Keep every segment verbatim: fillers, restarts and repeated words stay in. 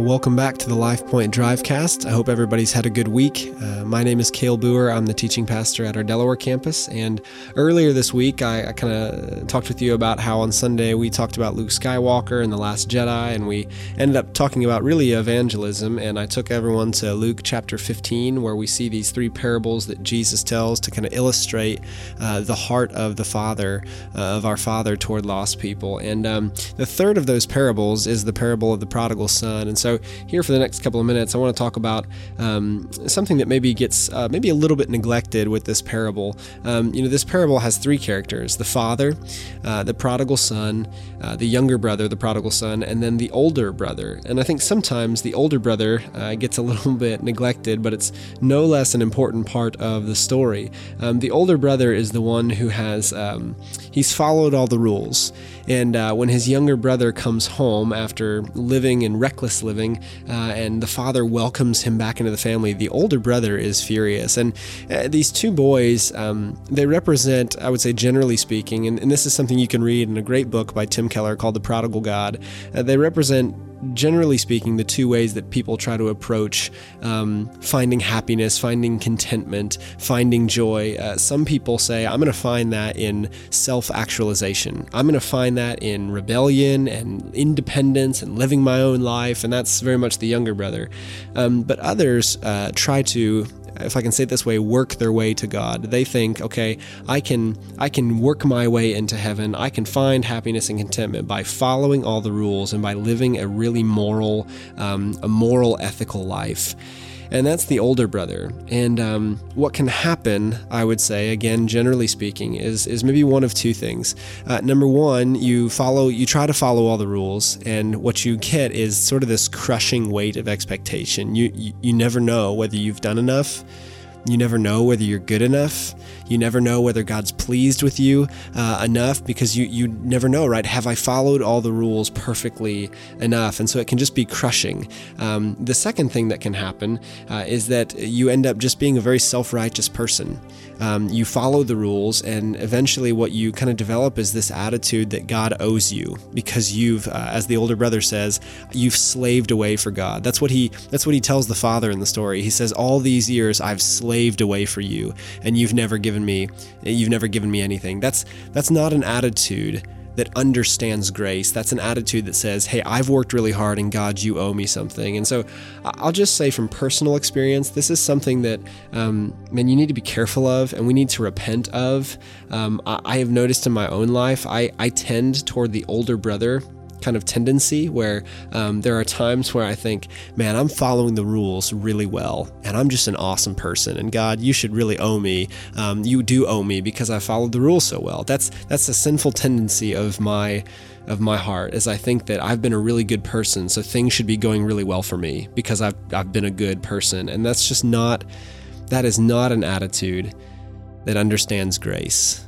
Welcome back to the LifePoint Drivecast. I hope everybody's had a good week. Uh, my name is Cale Boer. I'm the teaching pastor at our Delaware campus. And earlier this week, I, I kind of talked with you about how on Sunday we talked about Luke Skywalker and The Last Jedi, and we ended up talking about really evangelism. And I took everyone to Luke chapter fifteen, where we see these three parables that Jesus tells to kind of illustrate uh, the heart of the Father, uh, of our Father toward lost people. And um, the third of those parables is the parable of the prodigal son. And so here for the next couple of minutes, I want to talk about um, something that maybe gets uh, maybe a little bit neglected with this parable. Um, you know, this parable has three characters: the father, uh, the prodigal son, uh, the younger brother, the prodigal son, and then the older brother. And I think sometimes the older brother uh, gets a little bit neglected, but it's no less an important part of the story. Um, the older brother is the one who has, um, he's followed all the rules. And uh, when his younger brother comes home after living in reckless living, uh, and the father welcomes him back into the family, the older brother is furious. And uh, these two boys, um, they represent, I would say generally speaking, and, and this is something you can read in a great book by Tim Keller called The Prodigal God, uh, they represent, generally speaking, the two ways that people try to approach um, finding happiness, finding contentment, finding joy. Uh, some people say, I'm going to find that in self-actualization. I'm going to find that in rebellion and independence and living my own life, and that's very much the younger brother. Um, but others uh, try to, if I can say it this way, work their way to God. They think, okay, I can I can work my way into heaven. I can find happiness and contentment by following all the rules and by living a really moral, um, a moral, ethical life. And that's the older brother. And um, what can happen, I would say, again, generally speaking, is is maybe one of two things. Uh, number one, you follow, you try to follow all the rules, and what you get is sort of this crushing weight of expectation. You you, you never know whether you've done enough. You never know whether you're good enough. You never know whether God's pleased with you uh, enough, because you, you never know, right? Have I followed all the rules perfectly enough? And so it can just be crushing. Um, the second thing that can happen uh, is that you end up just being a very self-righteous person. Um, you follow the rules, and eventually what you kind of develop is this attitude that God owes you because you've, uh, as the older brother says, you've slaved away for God. That's what he, that's what he tells the father in the story. He says, all these years I've slaved away for you, and you've never given me, you've never given me anything. That's, that's not an attitude that understands grace. That's an attitude that says, hey, I've worked really hard, and God, you owe me something. And so I'll just say from personal experience, this is something that, um, man, you need to be careful of, and we need to repent of. Um, I, I have noticed in my own life, I, I tend toward the older brother kind of tendency where um, there are times where I think, man, I'm following the rules really well, and I'm just an awesome person, and God, you should really owe me. Um, you do owe me because I followed the rules so well. That's that's a sinful tendency of my of my heart, is I think that I've been a really good person, so things should be going really well for me because I've I've been a good person, and that's just not that is not an attitude that understands grace.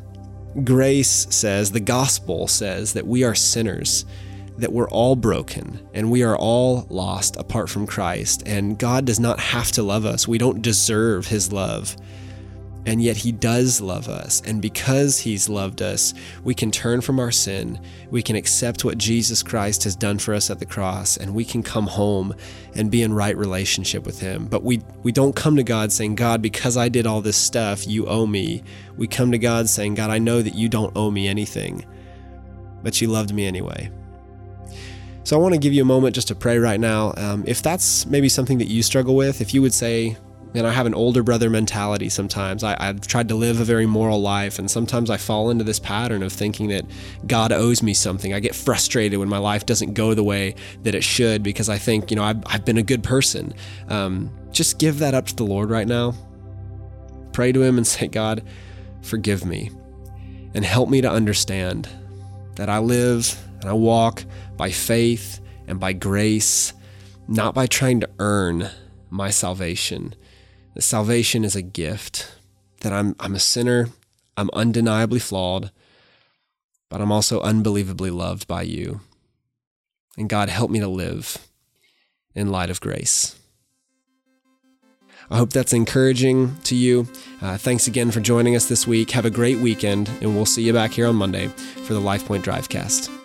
Grace says, the gospel says that we are sinners, that we're all broken and we are all lost apart from Christ, and God does not have to love us. We don't deserve his love, and yet he does love us. And because he's loved us, we can turn from our sin, we can accept what Jesus Christ has done for us at the cross, and we can come home and be in right relationship with him. But we we don't come to God saying, God, because I did all this stuff, you owe me. We come to God saying, God, I know that you don't owe me anything, but you loved me anyway. So I want to give you a moment just to pray right now. Um, if that's maybe something that you struggle with, if you would say, man, I have an older brother mentality sometimes. I, I've tried to live a very moral life, and sometimes I fall into this pattern of thinking that God owes me something. I get frustrated when my life doesn't go the way that it should because I think, you know, I've, I've been a good person. Um, just give that up to the Lord right now. Pray to him and say, God, forgive me and help me to understand that I live and I walk by faith and by grace, not by trying to earn my salvation. That salvation is a gift, that I'm I'm a sinner, I'm undeniably flawed, but I'm also unbelievably loved by you. And God, help me to live in light of grace. I hope that's encouraging to you. Uh, thanks again for joining us this week. Have a great weekend, and we'll see you back here on Monday for the LifePoint Drivecast.